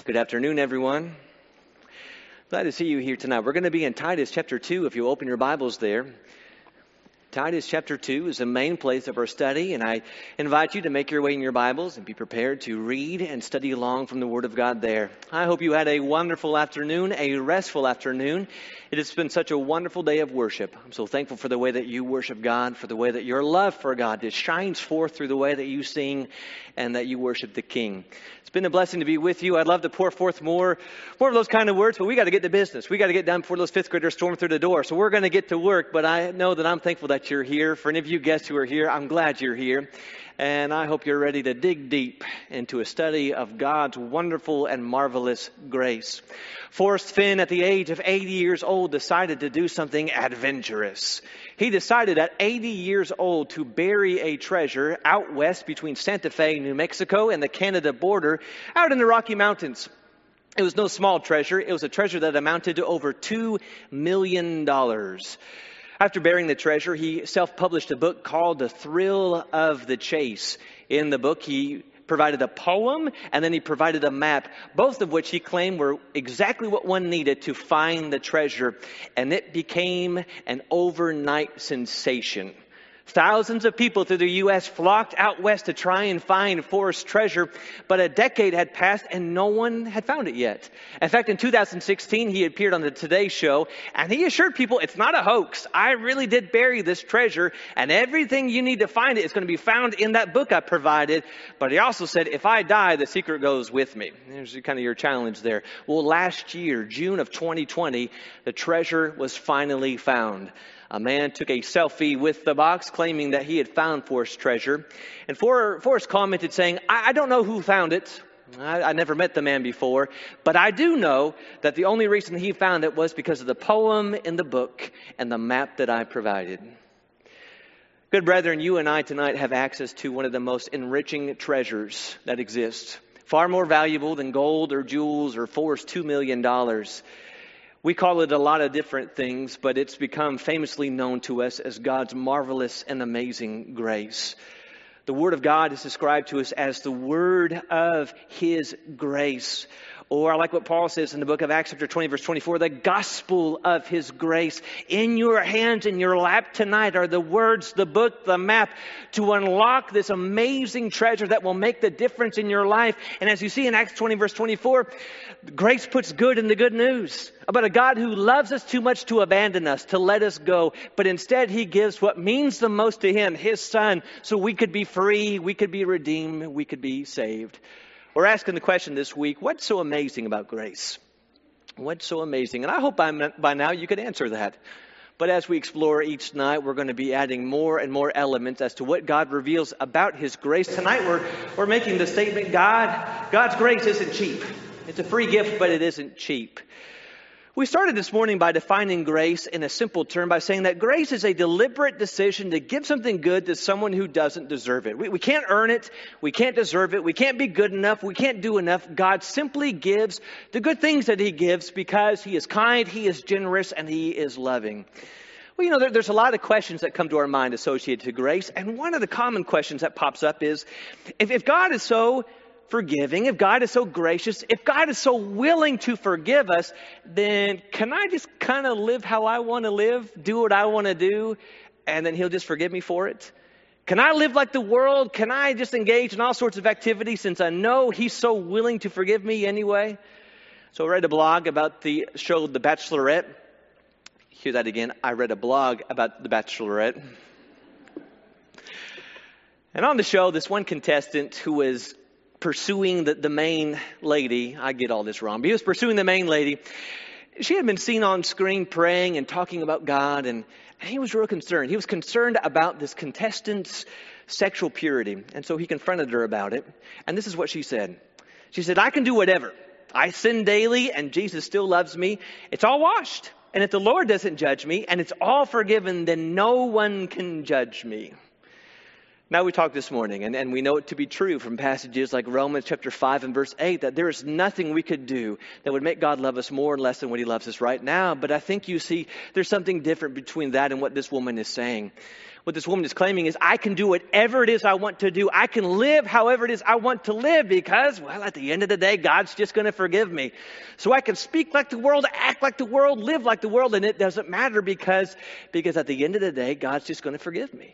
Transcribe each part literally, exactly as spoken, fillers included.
Good afternoon, everyone. Glad to see you here tonight. We're going to be in Titus chapter two, if you open your Bibles there. Titus chapter two is the main place of our study, and I invite you to make your way in your Bibles and be prepared to read and study along from the Word of God there. I hope you had a wonderful afternoon, a restful afternoon. It has been such a wonderful day of worship. I'm so thankful for the way that you worship God, for the way that your love for God just shines forth through the way that you sing and that you worship the King. It's been a blessing to be with you. I'd love to pour forth more, more of those kind of words, but we got to get to business. We got to get done before those fifth graders storm through the door. So we're going to get to work, but I know that I'm thankful that you're here. For any of you guests who are here, I'm glad you're here. And I hope you're ready to dig deep into a study of God's wonderful and marvelous grace. Forrest Finn, at the age of eighty years old, decided to do something adventurous. He decided at eighty years old to bury a treasure out west between Santa Fe, New Mexico, and the Canada border, out in the Rocky Mountains. It was no small treasure. It was a treasure that amounted to over two million dollars. After burying the treasure, he self-published a book called The Thrill of the Chase. In the book, he provided a poem, and then he provided a map, both of which he claimed were exactly what one needed to find the treasure. And it became an overnight sensation. Thousands of people through the U S flocked out west to try and find Forrest's treasure, but a decade had passed and no one had found it yet. In fact, in two thousand sixteen, he appeared on the Today Show, and he assured people, it's not a hoax. I really did bury this treasure, and everything you need to find it is going to be found in that book I provided. But he also said, if I die, the secret goes with me. There's kind of your challenge there. Well, last year, June of twenty twenty, the treasure was finally found. A man took a selfie with the box, claiming that he had found Forrest's treasure. And Forrest commented saying, I, I don't know who found it. I, I never met the man before. But I do know that the only reason he found it was because of the poem in the book and the map that I provided. Good brethren, you and I tonight have access to one of the most enriching treasures that exists. Far more valuable than gold or jewels or Forrest's two million dollars. We call it a lot of different things, but it's become famously known to us as God's marvelous and amazing grace. The Word of God is described to us as the Word of His grace. Or I like what Paul says in the book of Acts chapter twenty, verse twenty-four, the gospel of His grace. In your hands, in your lap tonight are the words, the book, the map to unlock this amazing treasure that will make the difference in your life. And as you see in Acts twenty, verse twenty-four, grace puts good in the good news about a God who loves us too much to abandon us, to let us go. But instead, He gives what means the most to Him, His Son, so we could be free, we could be redeemed, we could be saved. We're asking the question this week, what's so amazing about grace? What's so amazing? And I hope by, by now you could answer that. But as we explore each night, we're going to be adding more and more elements as to what God reveals about His grace. Tonight we're, we're making the statement, God, God's grace isn't cheap. It's a free gift, but it isn't cheap. We started this morning by defining grace in a simple term by saying that grace is a deliberate decision to give something good to someone who doesn't deserve it. We, we can't earn it. We can't deserve it. We can't be good enough. We can't do enough. God simply gives the good things that He gives because He is kind, He is generous, and He is loving. Well, you know, there, there's a lot of questions that come to our mind associated to grace. And one of the common questions that pops up is, if, if God is so forgiving, if God is so gracious, if God is so willing to forgive us, then can I just kind of live how I want to live, do what I want to do, and then He'll just forgive me for it? Can I live like the world? Can I just engage in all sorts of activities since I know He's so willing to forgive me anyway? So I read a blog about the show The Bachelorette. Hear that again. I read a blog about The Bachelorette. And on the show, this one contestant who was pursuing the, the main lady, I get all this wrong, but he was pursuing the main lady. She had been seen on screen praying and talking about God, and, and he was real concerned. He was concerned about this contestant's sexual purity, and so he confronted her about it. And this is what she said. She said, I can do whatever. I sin daily, and Jesus still loves me. It's all washed. And if the Lord doesn't judge me, and it's all forgiven, then no one can judge me. Now we talked this morning, and, and we know it to be true from passages like Romans chapter five and verse eight, that there is nothing we could do that would make God love us more and less than what he loves us right now. But I think you see there's something different between that and what this woman is saying. What this woman is claiming is, I can do whatever it is I want to do. I can live however it is I want to live because, well, at the end of the day, God's just going to forgive me. So I can speak like the world, act like the world, live like the world, and it doesn't matter because, because at the end of the day, God's just going to forgive me.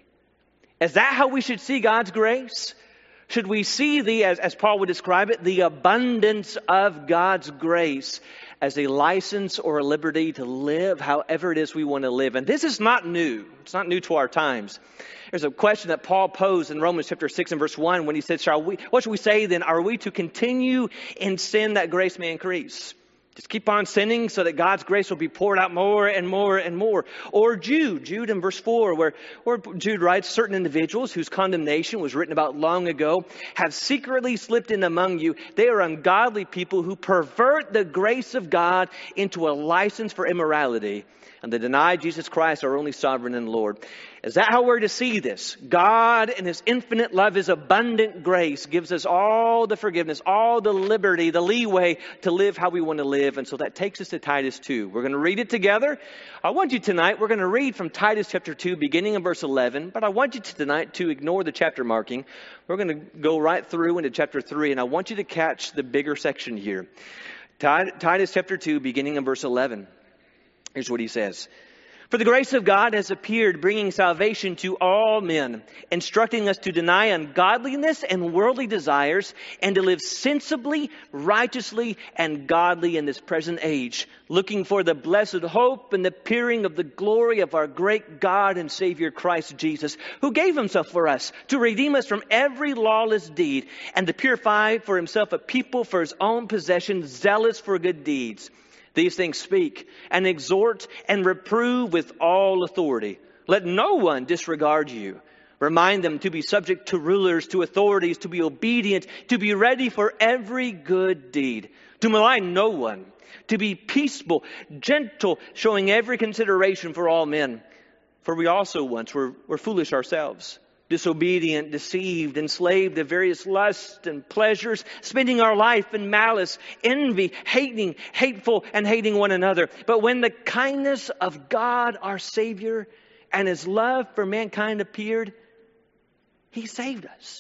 Is that how we should see God's grace? Should we see the, as, as Paul would describe it, the abundance of God's grace as a license or a liberty to live however it is we want to live? And this is not new. It's not new to our times. There's a question that Paul posed in Romans chapter six and verse one when he said, Shall we, what should we say then? Are we to continue in sin that grace may increase? Just keep on sinning so that God's grace will be poured out more and more and more. Or Jude, Jude in verse four, where, where Jude writes, certain individuals whose condemnation was written about long ago have secretly slipped in among you. They are ungodly people who pervert the grace of God into a license for immorality, and they deny Jesus Christ, our only sovereign and Lord. Is that how we're to see this? God in his infinite love, his abundant grace gives us all the forgiveness, all the liberty, the leeway to live how we want to live. And so that takes us to Titus two. We're going to read it together. I want you tonight, we're going to read from Titus chapter two, beginning in verse eleven. But I want you to tonight to ignore the chapter marking. We're going to go right through into chapter three. And I want you to catch the bigger section here. Titus chapter two, beginning in verse eleven. Here's what he says. For the grace of God has appeared, bringing salvation to all men, instructing us to deny ungodliness and worldly desires, and to live sensibly, righteously, and godly in this present age, looking for the blessed hope and the appearing of the glory of our great God and Savior Christ Jesus, who gave himself for us to redeem us from every lawless deed, and to purify for himself a people for his own possession, zealous for good deeds. These things speak and exhort and reprove with all authority. Let no one disregard you. Remind them to be subject to rulers, to authorities, to be obedient, to be ready for every good deed, to malign no one, to be peaceable, gentle, showing every consideration for all men. For we also once were, were foolish ourselves, disobedient, deceived, enslaved to various lusts and pleasures, spending our life in malice, envy, hating, hateful, and hating one another. But when the kindness of God, our Savior, and his love for mankind appeared, he saved us.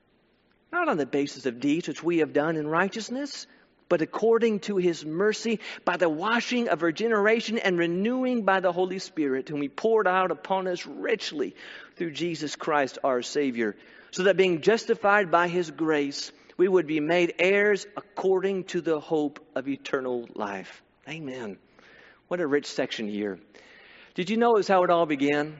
Not on the basis of deeds which we have done in righteousness, but according to his mercy, by the washing of regeneration and renewing by the Holy Spirit, whom he poured out upon us richly through Jesus Christ our Savior, so that being justified by his grace, we would be made heirs according to the hope of eternal life. Amen. What a rich section here. Did you notice how it all began?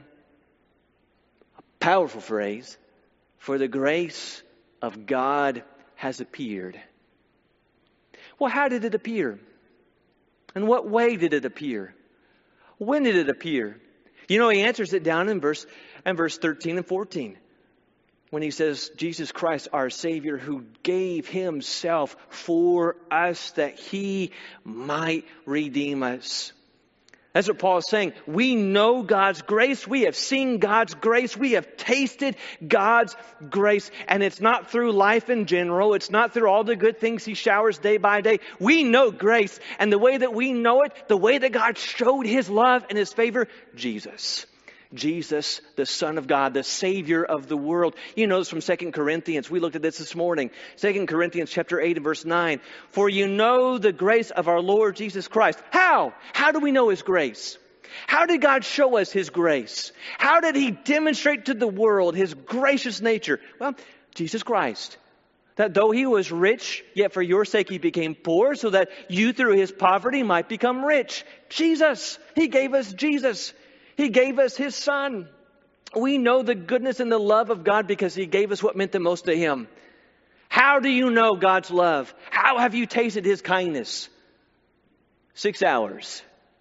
A powerful phrase. For the grace of God has appeared. Well, how did it appear? In what way did it appear? When did it appear? You know, he answers it down in verse, in verse thirteen and fourteen. When he says, Jesus Christ, our Savior, who gave himself for us that he might redeem us. That's what Paul is saying. We know God's grace. We have seen God's grace. We have tasted God's grace. And it's not through life in general. It's not through all the good things he showers day by day. We know grace. And the way that we know it, the way that God showed his love and his favor, Jesus. Jesus, the Son of God, the Savior of the world. You know this from Second Corinthians. We looked at this this morning. Second Corinthians chapter eight and verse nine. For you know the grace of our Lord Jesus Christ. How? How do we know his grace? How did God show us his grace? How did he demonstrate to the world his gracious nature? Well, Jesus Christ. That though he was rich, yet for your sake he became poor, so that you through his poverty might become rich. Jesus. He gave us Jesus. He gave us his Son. We know the goodness and the love of God because he gave us what meant the most to him. How do you know God's love? How have you tasted his kindness? Six hours.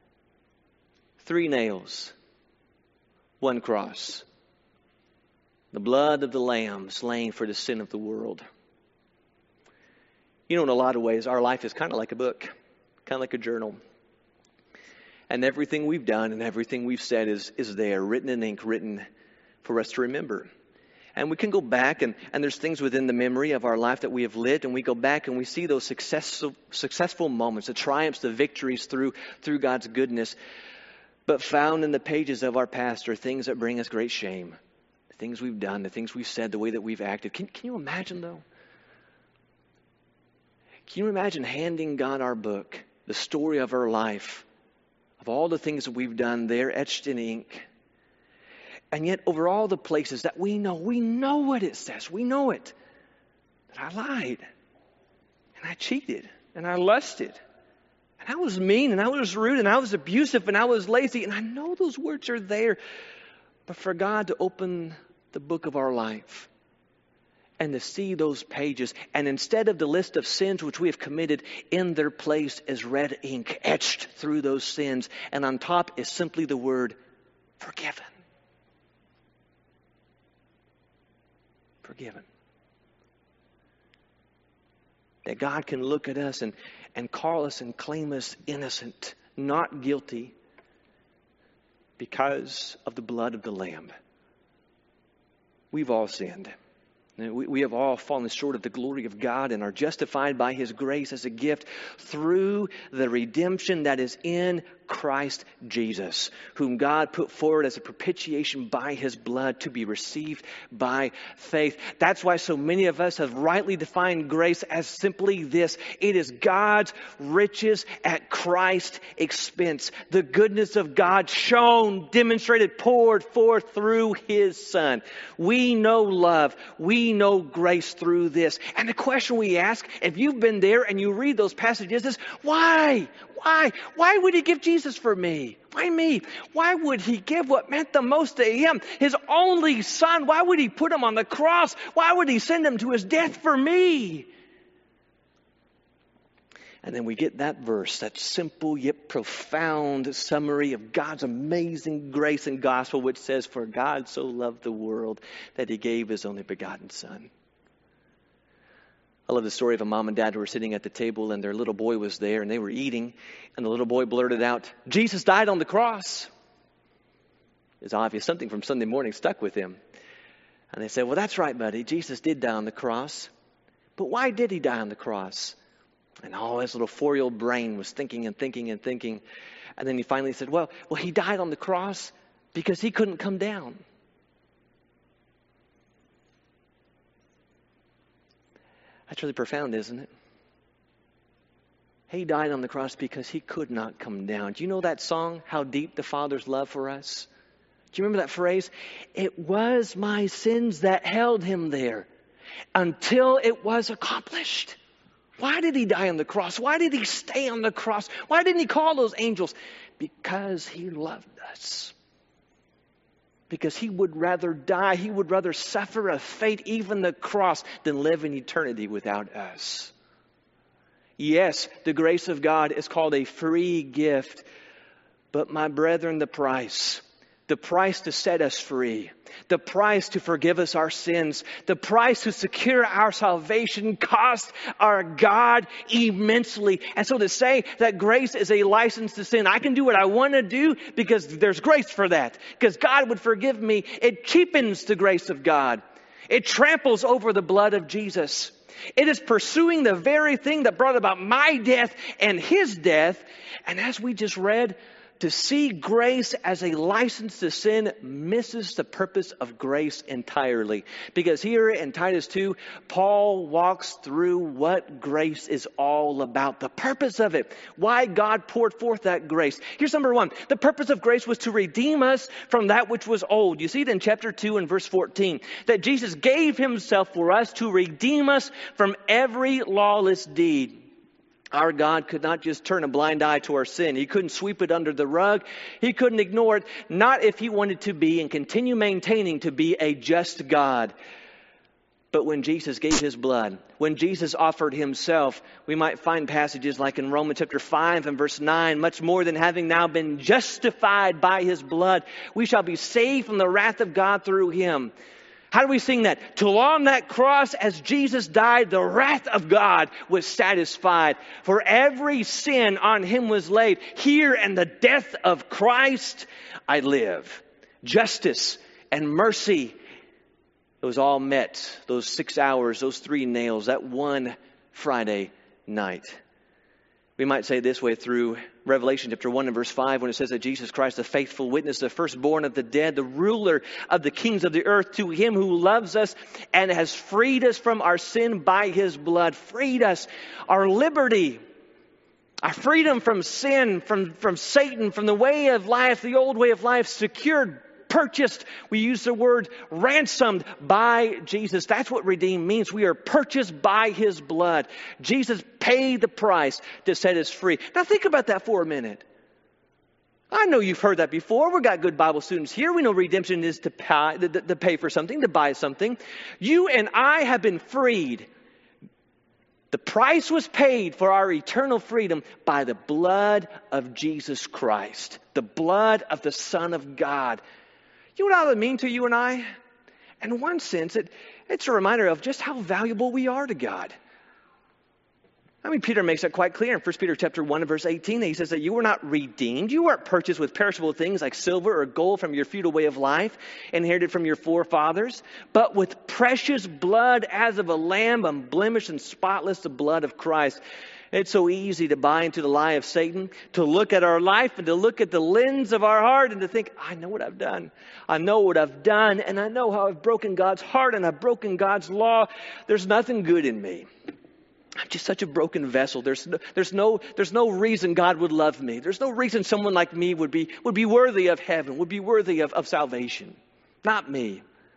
Three nails. One cross. The blood of the Lamb slain for the sin of the world. You know, in a lot of ways, our life is kind of like a book. Kind of like a journal. And everything we've done and everything we've said is, is there, written in ink, written for us to remember. And we can go back, and, and there's things within the memory of our life that we have lived, and we go back and we see those successful, successful moments, the triumphs, the victories through, through God's goodness. But found in the pages of our past are things that bring us great shame. The things we've done, the things we've said, the way that we've acted. Can, can you imagine, though? Can you imagine handing God our book, the story of our life, of all the things that we've done there etched in ink? And yet over all the places that we know, we know what it says. We know it. That I lied. And I cheated. And I lusted. And I was mean. And I was rude. And I was abusive. And I was lazy. And I know those words are there. But for God to open the book of our life and to see those pages, and instead of the list of sins which we have committed, in their place is red ink etched through those sins. And on top is simply the word forgiven. Forgiven. That God can look at us and, and call us and claim us innocent, not guilty, because of the blood of the Lamb. We've all sinned. We, we have all fallen short of the glory of God and are justified by His grace as a gift through the redemption that is in Christ Jesus, whom God put forward as a propitiation by His blood to be received by faith. That's why so many of us have rightly defined grace as simply this. It is God's riches at Christ's expense. The goodness of God shown, demonstrated, poured forth through His Son. We know love. We know grace through this. And the question we ask, if you've been there and you read those passages, is why? Why? Why would He give Jesus for me? Why me? Why would He give what meant the most to Him? His only Son. Why would He put Him on the cross? Why would He send Him to His death for me? And then we get that verse, that simple yet profound summary of God's amazing grace and gospel, which says, "For God so loved the world that He gave His only begotten Son." I love the story of a mom and dad who were sitting at the table and their little boy was there and they were eating, and the little boy blurted out, "Jesus died on the cross." It's obvious something from Sunday morning stuck with him. And they said, "Well, that's right, buddy. Jesus did die on the cross. But why did He die on the cross?" And all his little four-year-old brain was thinking and thinking and thinking. And then he finally said, well, well, He died on the cross because He couldn't come down. That's really profound, isn't it? He died on the cross because He could not come down. Do you know that song, How Deep the Father's Love for Us? Do you remember that phrase? It was my sins that held Him there until it was accomplished. Why did He die on the cross? Why did He stay on the cross? Why didn't He call those angels? Because He loved us. Because He would rather die, He would rather suffer a fate, even the cross, than live in eternity without us. Yes, the grace of God is called a free gift. But my brethren, the price, the price to set us free, the price to forgive us our sins, the price to secure our salvation cost our God immensely. And so to say that grace is a license to sin, I can do what I want to do because there's grace for that, because God would forgive me, it cheapens the grace of God. It tramples over the blood of Jesus. It is pursuing the very thing that brought about my death and His death. And as we just read, to see grace as a license to sin misses the purpose of grace entirely. Because here in Titus two, Paul walks through what grace is all about. The purpose of it. Why God poured forth that grace. Here's number one. The purpose of grace was to redeem us from that which was old. You see it in chapter two and verse fourteen. That Jesus gave Himself for us to redeem us from every lawless deed. Our God could not just turn a blind eye to our sin. He couldn't sweep it under the rug. He couldn't ignore it. Not if He wanted to be and continue maintaining to be a just God. But when Jesus gave His blood, when Jesus offered Himself, we might find passages like in Romans chapter five and verse nine, much more than having now been justified by His blood, we shall be saved from the wrath of God through Him. How do we sing that? Till on that cross as Jesus died, the wrath of God was satisfied. For every sin on Him was laid. Here in the death of Christ I live. Justice and mercy It was all met, those six hours, those three nails, that one Friday night. We might say it this way through Revelation chapter one and verse five, when it says that Jesus Christ, the faithful witness, the firstborn of the dead, the ruler of the kings of the earth, to him who loves us and has freed us from our sin by his blood, freed us, our liberty, our freedom from sin, from, from Satan, from the way of life, the old way of life, secured, purchased. We use the word ransomed by Jesus. That's what redeemed means. We are purchased by his blood. Jesus paid the price to set us free. Now think about that for a minute. I know you've heard that before. We've got good Bible students here. We know redemption is to pay, to, to pay for something, to buy something. You and I have been freed. The price was paid for our eternal freedom by the blood of Jesus Christ, the blood of the Son of God. You know what that would mean to you and I? In one sense, it, it's a reminder of just how valuable we are to God. I mean, Peter makes that quite clear in First Peter chapter one and verse eighteen. He says that you were not redeemed. You weren't purchased with perishable things like silver or gold from your futile way of life, inherited from your forefathers, but with precious blood as of a lamb, unblemished and spotless, the blood of Christ. It's so easy to buy into the lie of Satan, to look at our life and to look at the lens of our heart and to think, I know what I've done. I know what I've done, and I know how I've broken God's heart and I've broken God's law. There's nothing good in me. I'm just such a broken vessel. There's no, there's no, there's no reason God would love me. There's no reason someone like me would be, would be worthy of heaven, would be worthy of, of salvation. Not me.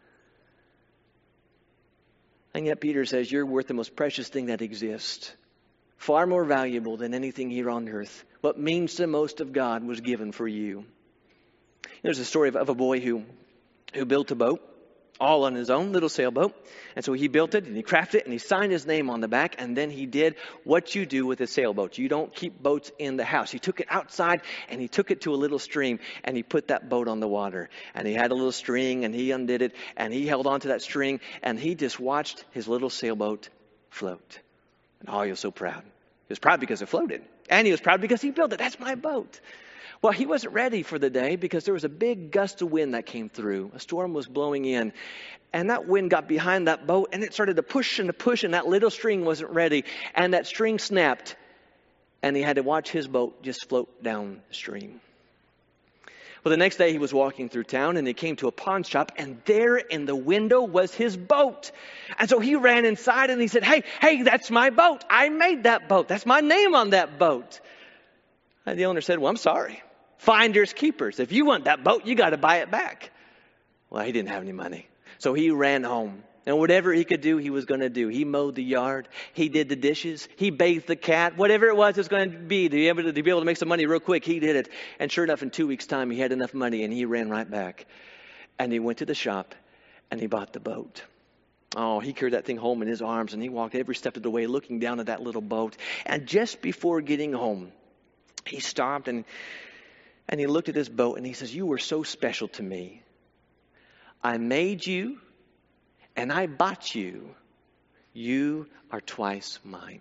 And yet Peter says, you're worth the most precious thing that exists. Far more valuable than anything here on earth. What means the most of God was given for you. There's a story of, of a boy who, who built a boat, all on his own little sailboat. And so he built it and he crafted it and he signed his name on the back. And then he did what you do with a sailboat. You don't keep boats in the house. He took it outside and he took it to a little stream and he put that boat on the water. And he had a little string and he undid it and he held onto that string and he just watched his little sailboat float. And oh, he was so proud. He was proud because it floated. And he was proud because he built it. That's my boat. Well, he wasn't ready for the day because there was a big gust of wind that came through. A storm was blowing in. And that wind got behind that boat and it started to push and to push and that little string wasn't ready. And that string snapped. And he had to watch his boat just float downstream. Well, the next day he was walking through town and he came to a pawn shop and there in the window was his boat. And so he ran inside and he said, hey, hey, that's my boat. I made that boat. That's my name on that boat. And the owner said, well, I'm sorry. Finders keepers. If you want that boat, you got to buy it back. Well, he didn't have any money. So he ran home. And whatever he could do, he was going to do. He mowed the yard. He did the dishes. He bathed the cat. Whatever it was it was going to be to be, able to, to be able to make some money real quick, he did it. And sure enough, in two weeks' time, he had enough money and he ran right back. And he went to the shop and he bought the boat. Oh, he carried that thing home in his arms and he walked every step of the way looking down at that little boat. And just before getting home, he stopped and, and he looked at his boat and he says, you were so special to me. I made you. And I bought you. You are twice mine.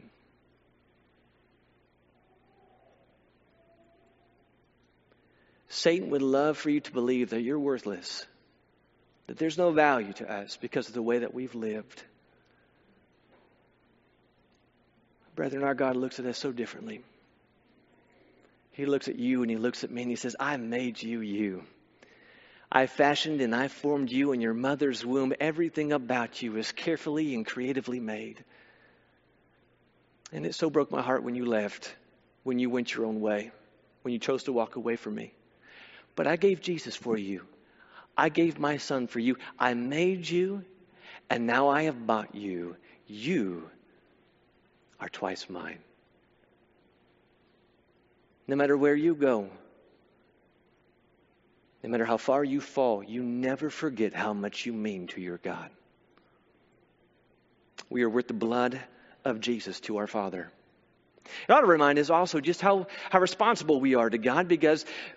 Satan would love for you to believe that you're worthless. That there's no value to us because of the way that we've lived. Brethren, our God looks at us so differently. He looks at you and he looks at me and he says, I made you you. I fashioned and I formed you in your mother's womb. Everything about you is carefully and creatively made. And it so broke my heart when you left, when you went your own way, when you chose to walk away from me. But I gave Jesus for you. I gave my son for you. I made you, and now I have bought you. You are twice mine. No matter where you go, no matter how far you fall, you never forget how much you mean to your God. We are worth the blood of Jesus to our Father. It ought to remind us also just how, how responsible we are to God, because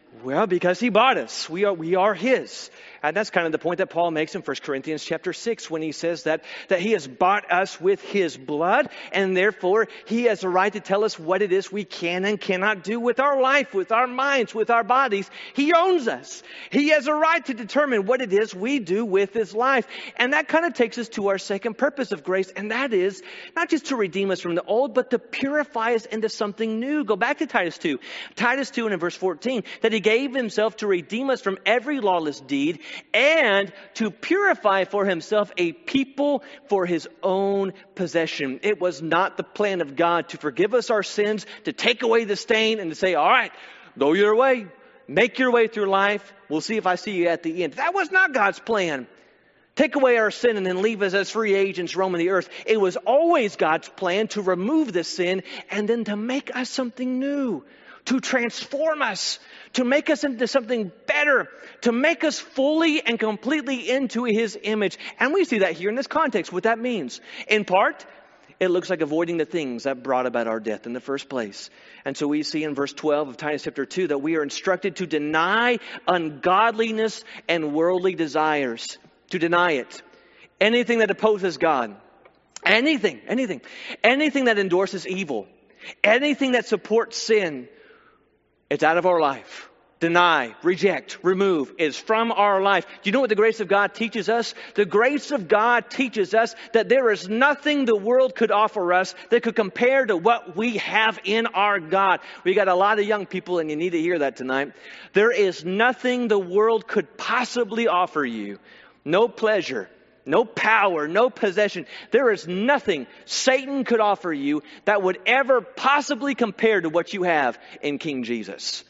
Well, because he bought us. We are, we are his. And that's kind of the point that Paul makes in First Corinthians chapter six when he says that, that he has bought us with his blood, and therefore he has a right to tell us what it is we can and cannot do with our life, with our minds, with our bodies. He owns us. He has a right to determine what it is we do with this life. And that kind of takes us to our second purpose of grace, and that is not just to redeem us from the old, but to purify us into something new. Go back to Titus two. Titus two and in verse fourteen, that he gave himself to redeem us from every lawless deed and to purify for himself a people for his own possession. It was not the plan of God to forgive us our sins, to take away the stain and to say, all right, go your way, make your way through life. We'll see if I see you at the end. That was not God's plan. Take away our sin and then leave us as free agents roaming the earth. It was always God's plan to remove the sin and then to make us something new, to transform us, to make us into something better, to make us fully and completely into his image. And we see that here in this context, what that means. In part, it looks like avoiding the things that brought about our death in the first place. And so we see in verse twelve of Titus chapter two that we are instructed to deny ungodliness and worldly desires, to deny it. Anything that opposes God, anything, anything, anything that endorses evil, anything that supports sin, it's out of our life. Deny, reject, remove is from our life. Do you know what the grace of God teaches us? The grace of God teaches us that there is nothing the world could offer us that could compare to what we have in our God. We got a lot of young people, and you need to hear that tonight. There is nothing the world could possibly offer you. No pleasure, no power, no possession. There is nothing Satan could offer you that would ever possibly compare to what you have in King Jesus.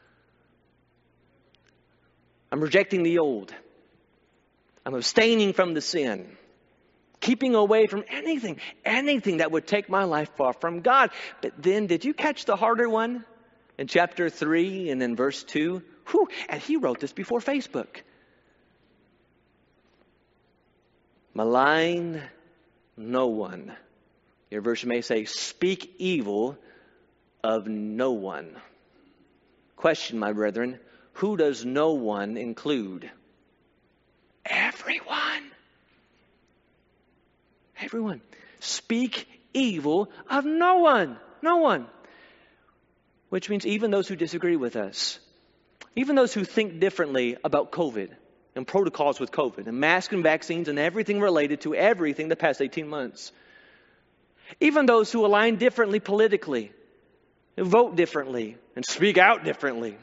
I'm rejecting the old. I'm abstaining from the sin. Keeping away from anything, anything that would take my life far from God. But then, did you catch the harder one? In chapter three and in verse two? Whew, and he wrote this before Facebook. Malign no one. Your version may say, speak evil of no one. Question, my brethren, who does no one include? Everyone. Everyone. Speak evil of no one. No one. Which means even those who disagree with us. Even those who think differently about COVID and protocols with COVID and masks and vaccines and everything related to everything the past eighteen months. Even those who align differently politically, vote differently, and speak out differently.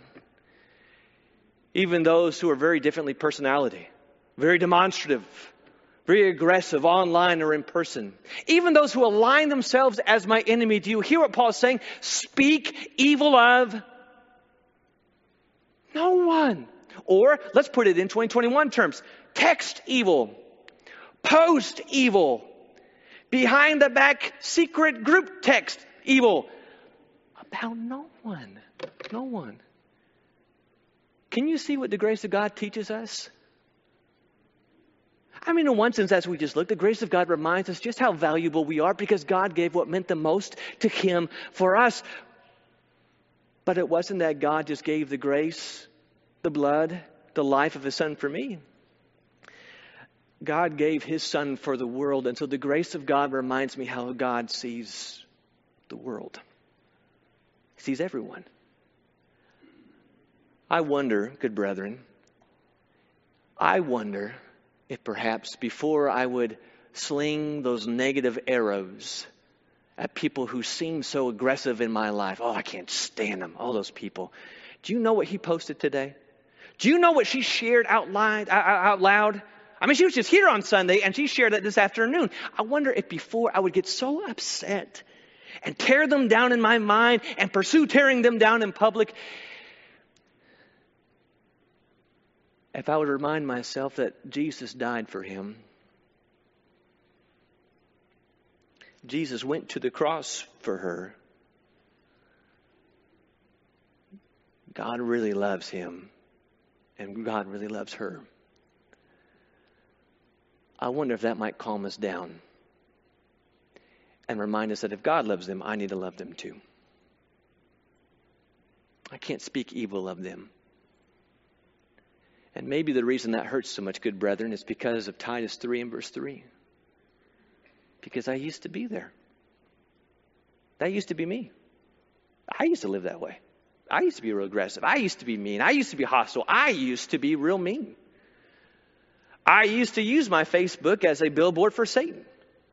Even those who are very differently personality, very demonstrative, very aggressive online or in person. Even those who align themselves as my enemy. Do you hear what Paul is saying? Speak evil of no one. Or, let's put it in twenty twenty-one terms. Text evil. Post evil. Behind the back secret group text evil. About no one. No one. Can you see what the grace of God teaches us? I mean, in one sense, as we just looked, the grace of God reminds us just how valuable we are because God gave what meant the most to Him for us. But it wasn't that God just gave the grace, the blood, the life of His Son for me. God gave His Son for the world. And so the grace of God reminds me how God sees the world. He sees everyone. I wonder, good brethren, I wonder if perhaps before I would sling those negative arrows at people who seem so aggressive in my life, oh, I can't stand them, all those people. Do you know what he posted today? Do you know what she shared out loud? Out loud? I mean, she was just here on Sunday and she shared it this afternoon. I wonder if before I would get so upset and tear them down in my mind and pursue tearing them down in public, if I would remind myself that Jesus died for him. Jesus went to the cross for her. God really loves him. And God really loves her. I wonder if that might calm us down. And remind us that if God loves them, I need to love them too. I can't speak evil of them. And maybe the reason that hurts so much, good brethren, is because of Titus three and verse three. Because I used to be there. That used to be me. I used to live that way. I used to be real aggressive. I used to be mean. I used to be hostile. I used to be real mean. I used to use my Facebook as a billboard for Satan.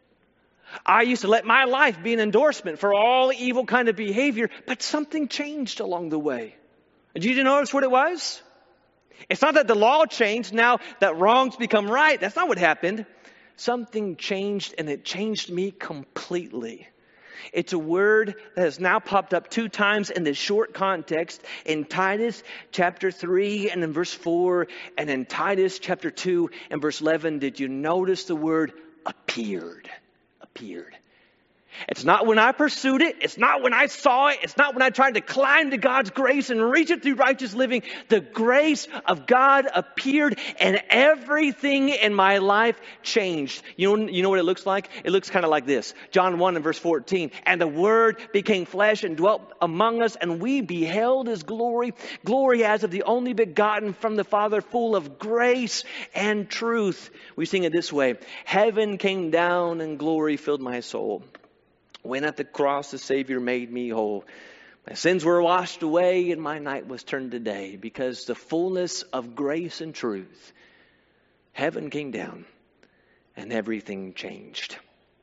I used to let my life be an endorsement for all evil kind of behavior, but something changed along the way. Did you notice what it was? It's not that the law changed, now that wrongs become right. That's not what happened. Something changed, and it changed me completely. It's a word that has now popped up two times in this short context, in Titus chapter three and in verse four, and in Titus chapter two and verse eleven. Did you notice the word appeared? Appeared. It's not when I pursued it. It's not when I saw it. It's not when I tried to climb to God's grace and reach it through righteous living. The grace of God appeared and everything in my life changed. You know, you know what it looks like? It looks kind of like this. John one and verse fourteen. And the Word became flesh and dwelt among us, and we beheld His glory. Glory as of the only begotten from the Father, full of grace and truth. We sing it this way. Heaven came down and glory filled my soul. When at the cross the Savior made me whole. My sins were washed away and my night was turned to day, because the fullness of grace and truth, heaven came down and everything changed.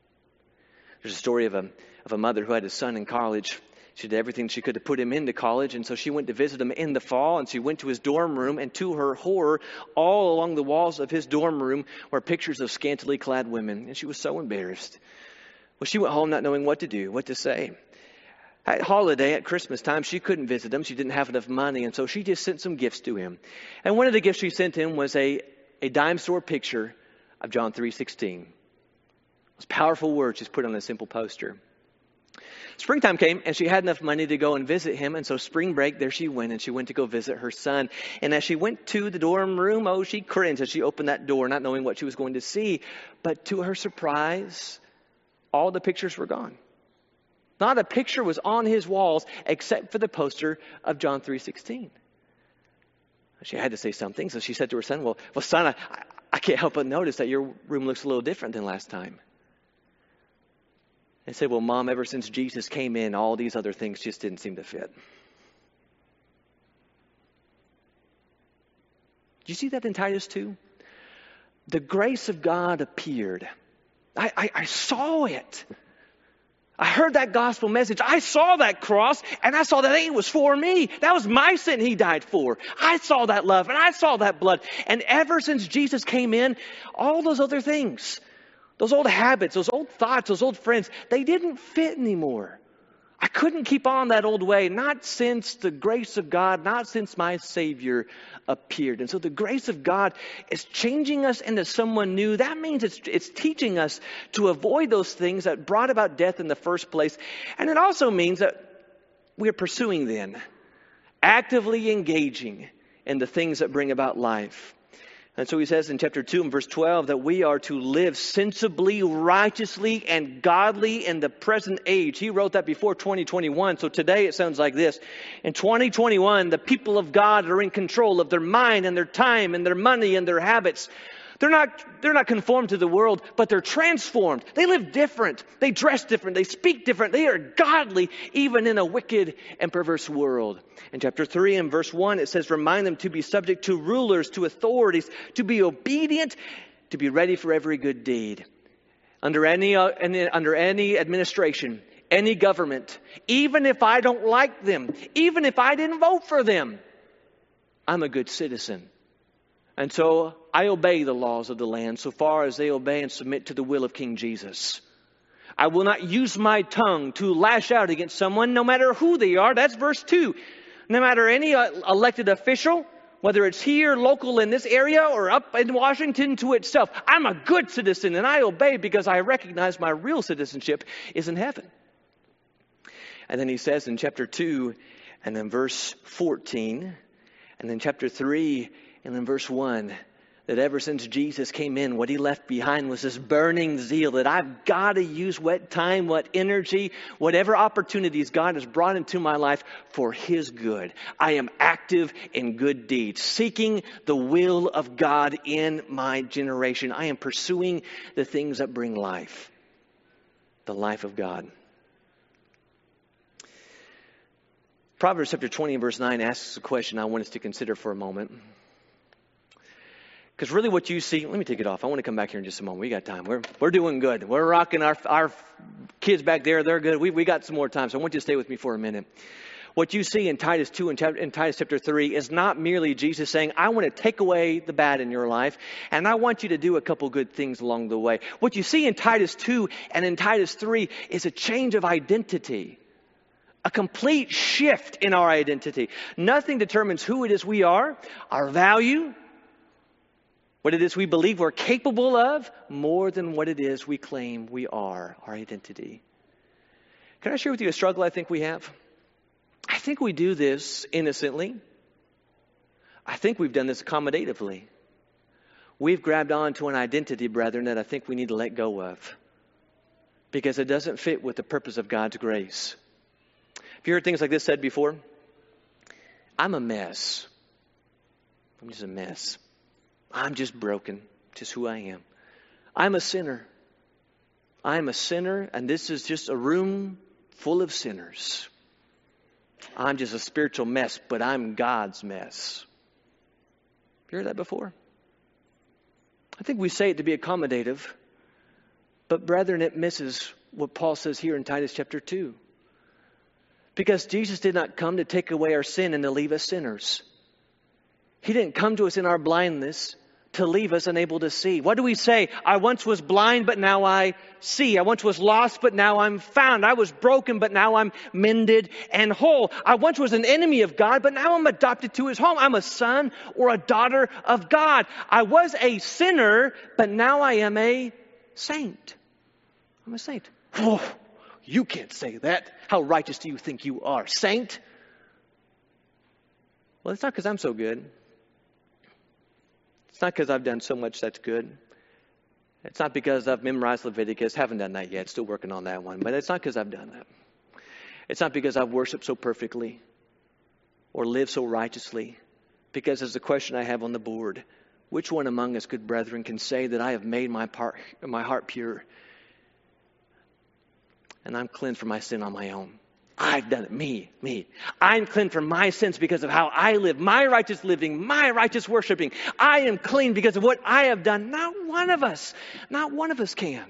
There's a story of a, of a mother who had a son in college. She did everything she could to put him into college, and so she went to visit him in the fall, and she went to his dorm room, and to her horror, all along the walls of his dorm room were pictures of scantily clad women, and she was so embarrassed. Well, she went home not knowing what to do, what to say. At holiday, at Christmas time, she couldn't visit him. She didn't have enough money, and so she just sent some gifts to him. And one of the gifts she sent him was a, a dime store picture of John three sixteen. Those powerful words just put on a simple poster. Springtime came, and she had enough money to go and visit him, and so spring break, there she went, and she went to go visit her son. And as she went to the dorm room, oh, she cringed as she opened that door, not knowing what she was going to see. But to her surprise, all the pictures were gone. Not a picture was on his walls except for the poster of John three sixteen. She had to say something, so she said to her son, well, well son, I, I can't help but notice that your room looks a little different than last time. And said, well, Mom, ever since Jesus came in, all these other things just didn't seem to fit. Do you see that in Titus two? The grace of God appeared. I, I, I saw it. I heard that gospel message. I saw that cross, and I saw that it was for me. That was my sin He died for. I saw that love, and I saw that blood. And ever since Jesus came in, all those other things, those old habits, those old thoughts, those old friends, they didn't fit anymore. I couldn't keep on that old way, not since the grace of God, not since my Savior appeared. And so the grace of God is changing us into someone new. That means it's, it's teaching us to avoid those things that brought about death in the first place. And it also means that we're pursuing then, actively engaging in the things that bring about life. And so he says in chapter two and verse twelve that we are to live sensibly, righteously, and godly in the present age. He wrote that before twenty twenty-one. So today it sounds like this. In twenty twenty-one, the people of God are in control of their mind and their time and their money and their habits. They're not, they're not conformed to the world, but they're transformed. They live different. They dress different. They speak different. They are godly, even in a wicked and perverse world. In chapter three and verse one, it says, remind them to be subject to rulers, to authorities, to be obedient, to be ready for every good deed. Under any, uh, any, under any administration, any government, even if I don't like them, even if I didn't vote for them, I'm a good citizen. And so I obey the laws of the land so far as they obey and submit to the will of King Jesus. I will not use my tongue to lash out against someone, no matter who they are. That's verse two. No matter any elected official, whether it's here, local in this area, or up in Washington to itself. I'm a good citizen, and I obey because I recognize my real citizenship is in heaven. And then he says in chapter two and then verse fourteen, and then chapter three and then verse one, that ever since Jesus came in, what he left behind was this burning zeal that I've got to use what time, what energy, whatever opportunities God has brought into my life for his good. I am active in good deeds, seeking the will of God in my generation. I am pursuing the things that bring life, the life of God. Proverbs chapter twenty and verse nine asks a question I want us to consider for a moment. Because really what you see, let me take it off. I want to come back here in just a moment. We got time. We're we're doing good. We're rocking our our kids back there. They're good. We we got some more time. So I want you to stay with me for a minute. What you see in Titus two and in Titus chapter three is not merely Jesus saying, I want to take away the bad in your life, and I want you to do a couple good things along the way. What you see in Titus two and in Titus three is a change of identity. A complete shift in our identity. Nothing determines who it is we are, our value, what it is we believe we're capable of, more than what it is we claim we are, our identity. Can I share with you a struggle I think we have? I think we do this innocently. I think we've done this accommodatively. We've grabbed on to an identity, brethren, that I think we need to let go of, because it doesn't fit with the purpose of God's grace. Have you heard things like this said before? I'm a mess. I'm just a mess. I'm just broken, just who I am. I'm a sinner. I'm a sinner, and this is just a room full of sinners. I'm just a spiritual mess, but I'm God's mess. Have you heard that before? I think we say it to be accommodative, but brethren, it misses what Paul says here in Titus chapter two. Because Jesus did not come to take away our sin and to leave us sinners. He didn't come to us in our blindness to leave us unable to see. What do we say? I once was blind, but now I see. I once was lost, but now I'm found. I was broken, but now I'm mended and whole. I once was an enemy of God, but now I'm adopted to his home. I'm a son or a daughter of God. I was a sinner, but now I am a saint. I'm a saint. Oh, you can't say that. How righteous do you think you are, saint? Well, it's not because I'm so good. It's not because I've done so much that's good. It's not because I've memorized Leviticus. Haven't done that yet. Still working on that one. But it's not because I've done that. It's not because I've worshiped so perfectly or lived so righteously. Because there's a question I have on the board. Which one among us, good brethren, can say that I have made my, part, my heart pure and I'm cleansed from my sin on my own? I've done it. Me, me. I'm cleansed from my sins because of how I live, my righteous living, my righteous worshiping. I am clean because of what I have done. Not one of us, not one of us can.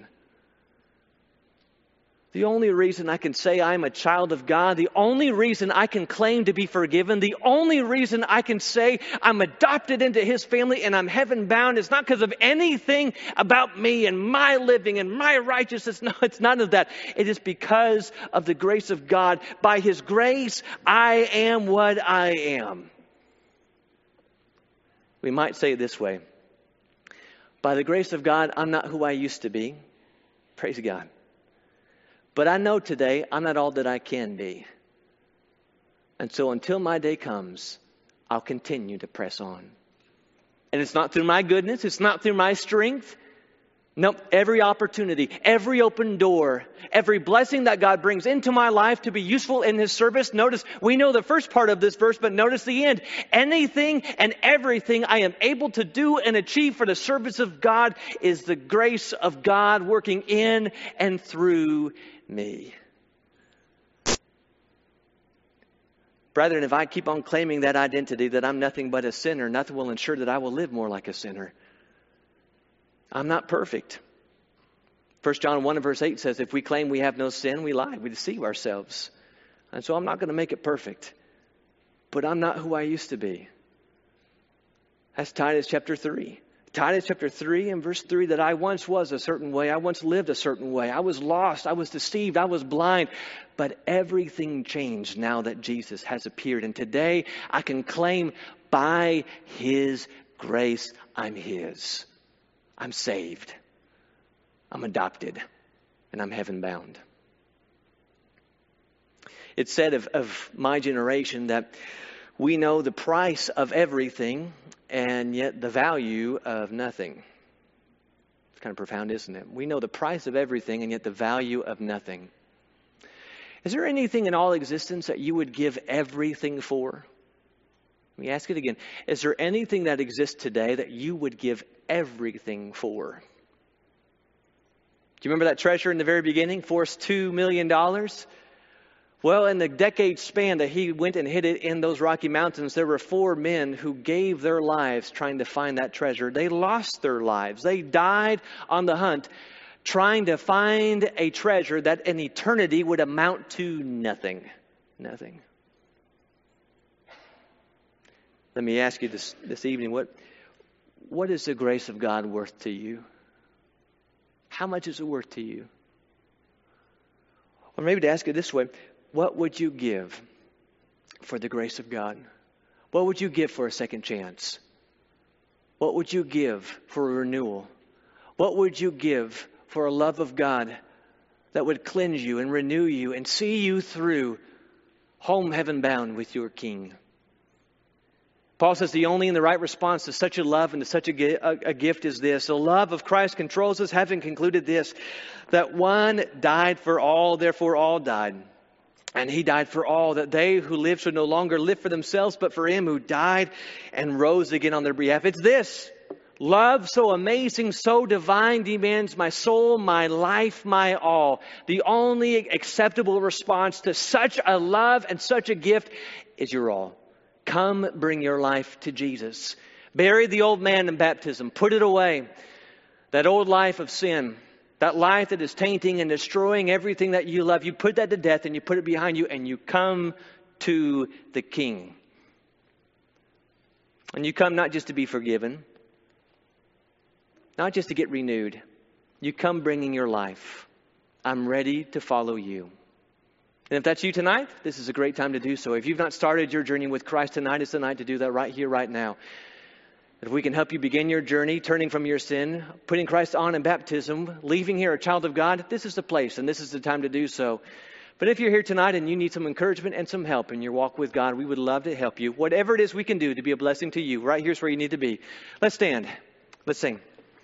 The only reason I can say I'm a child of God, the only reason I can claim to be forgiven, the only reason I can say I'm adopted into his family and I'm heaven bound is not because of anything about me and my living and my righteousness. No, it's none of that. It is because of the grace of God. By his grace, I am what I am. We might say it this way. By the grace of God, I'm not who I used to be. Praise God. But I know today I'm not all that I can be. And so until my day comes, I'll continue to press on. And it's not through my goodness. It's not through my strength. Nope. Every opportunity, every open door, every blessing that God brings into my life to be useful in his service. Notice, we know the first part of this verse, but notice the end. Anything and everything I am able to do and achieve for the service of God is the grace of God working in and through me. Brethren, if I keep on claiming that identity, that I'm nothing but a sinner, nothing will ensure that I will live more like a sinner. I'm not perfect. First John one and verse eight says, if we claim we have no sin, we lie, we deceive ourselves. And so I'm not going to make it perfect. But I'm not who I used to be. That's Titus chapter three. Titus chapter three and verse three, that I once was a certain way. I once lived a certain way. I was lost. I was deceived. I was blind. But everything changed now that Jesus has appeared. And today I can claim by his grace, I'm his. I'm saved. I'm adopted. And I'm heaven bound. It's said of, of my generation that we know the price of everything and yet the value of nothing. It's kind of profound, isn't it? We know the price of everything, and yet the value of nothing. Is there anything in all existence that you would give everything for? Let me ask it again. Is there anything that exists today that you would give everything for? Do you remember that treasure in the very beginning? Forced two million dollars? Well, in the decade span that he went and hid it in those Rocky Mountains, there were four men who gave their lives trying to find that treasure. They lost their lives. They died on the hunt, trying to find a treasure that in eternity would amount to nothing. Nothing. Let me ask you this, this evening, what, what is the grace of God worth to you? How much is it worth to you? Or maybe to ask it this way, what would you give for the grace of God? What would you give for a second chance? What would you give for a renewal? What would you give for a love of God that would cleanse you and renew you and see you through home heaven bound with your King? Paul says the only and the right response to such a love and to such a, a, a gift is this. The love of Christ controls us, having concluded this, that one died for all, therefore all died. And he died for all, that they who live should no longer live for themselves, but for him who died and rose again on their behalf. It's this. Love so amazing, so divine, demands my soul, my life, my all. The only acceptable response to such a love and such a gift is your all. Come, bring your life to Jesus. Bury the old man in baptism. Put it away. That old life of sin. That life that is tainting and destroying everything that you love. You put that to death and you put it behind you and you come to the King. And you come not just to be forgiven. Not just to get renewed. You come bringing your life. I'm ready to follow you. And if that's you tonight, this is a great time to do so. If you've not started your journey with Christ tonight, it's the night to do that right here, right now. If we can help you begin your journey, turning from your sin, putting Christ on in baptism, leaving here a child of God, this is the place and this is the time to do so. But if you're here tonight and you need some encouragement and some help in your walk with God, we would love to help you. Whatever it is we can do to be a blessing to you, right here's where you need to be. Let's stand. Let's sing.